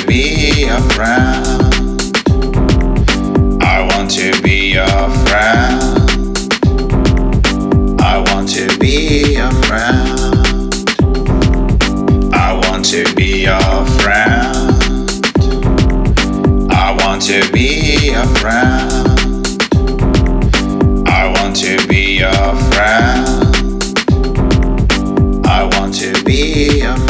be a friend. I want to be your friend. I want to be a friend. I want to be your friend. I want to be a friend. I want to be your friend. I want to be a friend.